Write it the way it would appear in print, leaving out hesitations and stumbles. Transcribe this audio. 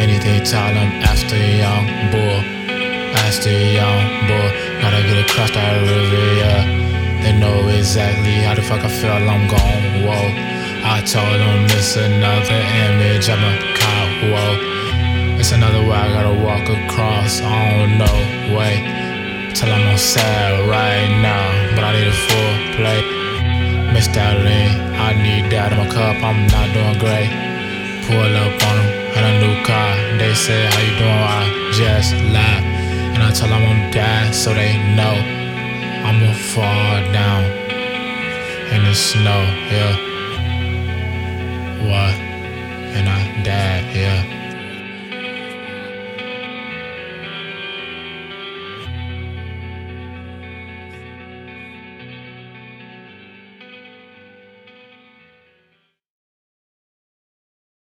Anything tell them, ask the young boy. Ask the young boy. Gotta get across that river, yeah. They know exactly how the fuck I feel, I'm gone, whoa. I told them it's another image, I'm a cop, whoa. It's another way I gotta walk across, I don't know, wait. Till I'm on sad right now, but I need a full plate. Miss that lean, I need that in my cup, I'm not doing great. Pull up on them, in a new car, they say how you doing, I just laugh. And I tell them I'm dead, so they know I'ma fall down in the snow, yeah. What? And I died, yeah.